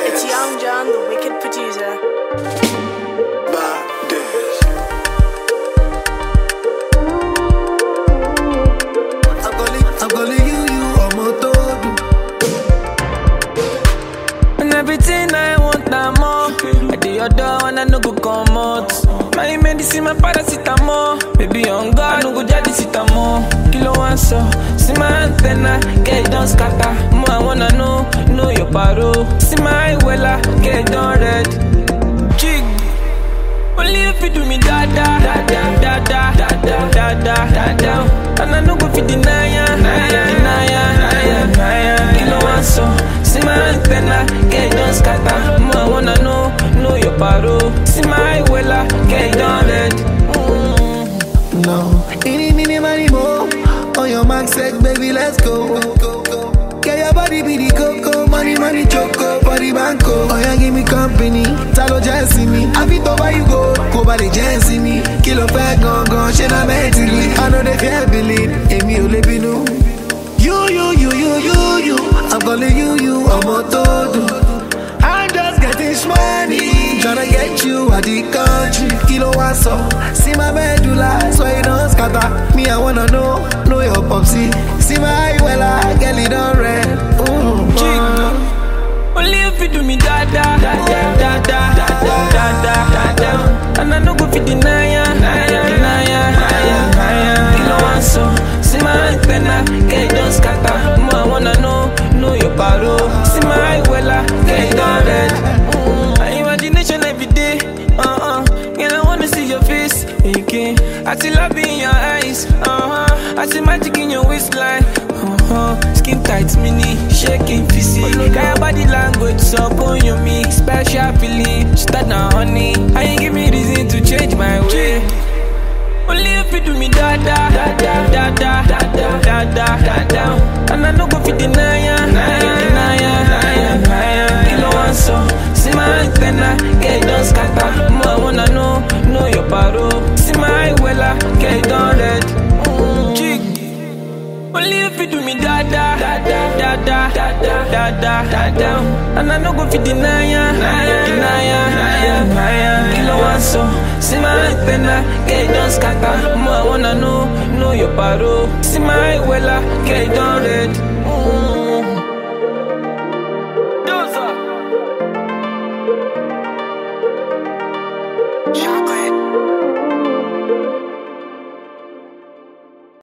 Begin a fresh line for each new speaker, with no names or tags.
It's Young John, the wicked producer.
I'm calling you are motodu.
And everything I want, I'm more. I do your door and I no go come out. My medicine, my paracetamol. Baby, on God, I no go jadi sitamo. Kilo one so, see my antenna, get it done scatter. More I wanna know your paro. See my wella, get it done red. Jig, only if you do me da da da da da da da da da da da. And I no go fit deny ya. Kilo one so, see my antenna, get it done scatter. More I wanna know your paro. See my wella, get it done red.
No, any money more. On your mark, set, baby, let's go. Get your body be the coco, money choco, body banco. Oh yeah, give me company, talo just see me. I fit over you go by the just see me. Kilo fat gone, shit I'm mentally. I know they can't believe, Amy Olebinu. You, I'm calling you, I'm motodu. I'm just getting money, tryna get you out the country. Kilo one so, see my medulla, so you don't scatter. Me, I wanna know your popsy. See my wella, girl, it don't red.
Only if you do me da da da da da da da da da. And I no go fit deny ya. Kilo one so, see my antenna, get it done scatter. More I wanna know your paro. See my wella, get it done red. My imagination every day, girl, I wanna see your face again. I see love in your eyes, I see magic in your waistline, skin tight, mini, shaking physique. Got your body language, so on your mix, special feeling. Start now, honey, I ain't give me reason to change my way. Only if you do me da da da da da da da da da da. And I no go fit deny ya. Kilo one so, see my antenna, get it done scatter. More I wanna know your paro. See my wella, get it done red. Jig, only if you do me da da da da da da da da da. And I no go fit deny ya. Kilo one so, see my antenna, get it done scatter. More I wanna know your paro. See my wella, get it done red.